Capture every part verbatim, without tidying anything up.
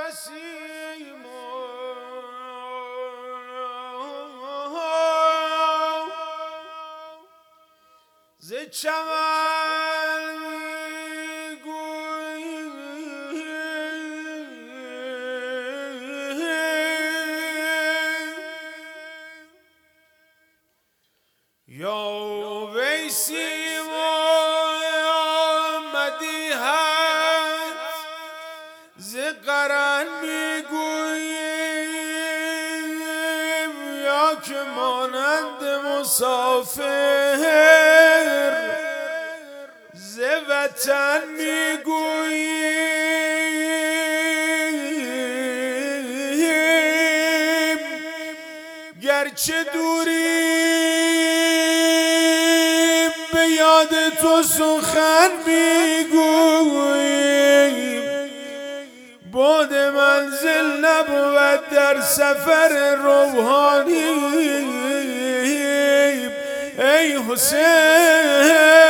نسیم ز چمن میگویی یا ویسیم مدیحت ز قرن میگوییم یا که مانند مسافر ز وطن میگوییم گرچه دوریم به یاد تو سخن میگوییم بعد منزل نبود در سفر روحانی ای حسین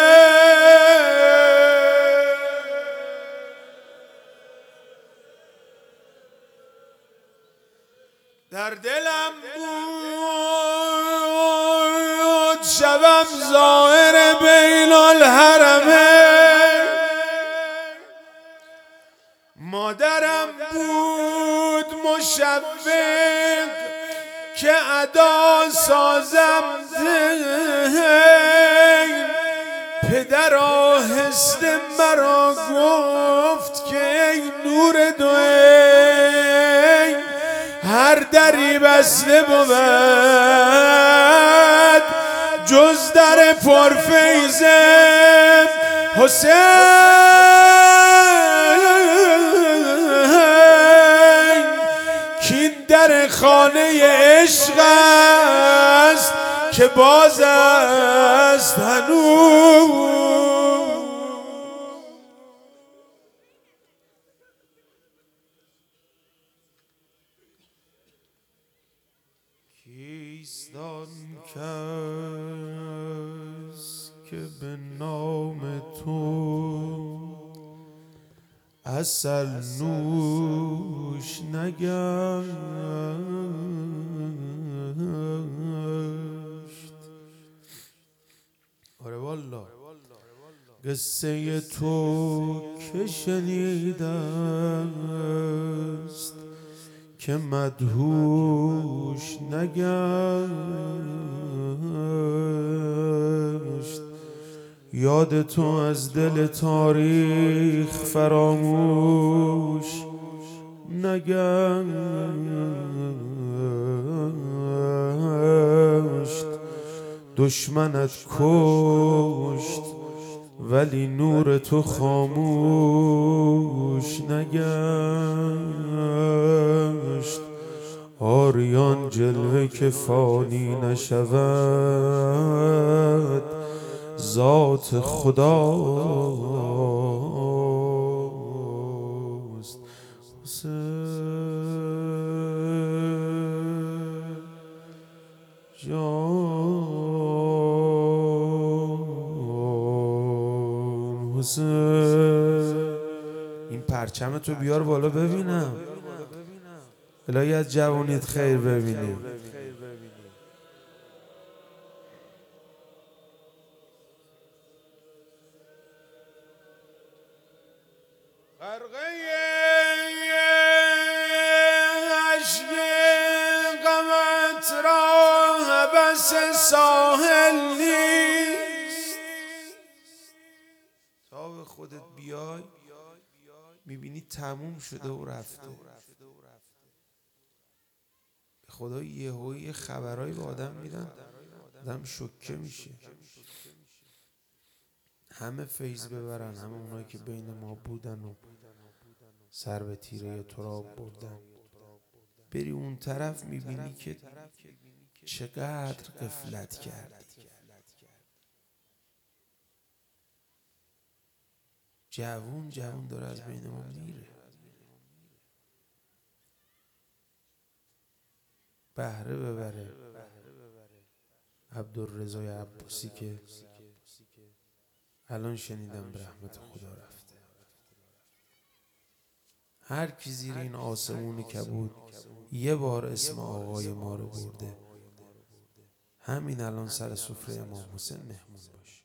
در دلم بود شبم زائر بین الحرمین مادرم بود مشوق که ادا سازم زین پدر آهسته مرا گفت که ای نور دوین هر دری بسته بود جز در پرفیض حسین کین در خانه عشق است که باز است هنوز کیست آن کس که به نام تو عسل نوش نگشت آره والا قصه تو که شنیده است که مدهوش نگشت یاد تو از دل تاریخ فراموش نگشت دشمنت کشت ولی نور تو خاموش نگشت آریان جلوه که فانی نشود ذات خداست حسین جان حسین این پرچم تو بیار بالا ببینم الهی از جوانیت خیر ببینیم غرقه عشق غمت را بس ساحل نیست تا به خودت بیای میبینی تموم شده و رفته به خدا یهویی خبرایی به آدم میدن آدم شوکه میشه همه فیض ببرن همه اونایی که بین ما بودن و سر به تیره تراب بردن بری اون طرف میبینی که چقدر غفلت کردی جوون جوون داره از بین ما میره بهره ببره عبدالرضای عباسی که الان شنیدم به رحمت خدا رفته هر کی زیر این آسمون کبود یه بار اسم آقای ما رو برده، همین الان سر سفره امام حسین مهمون باش.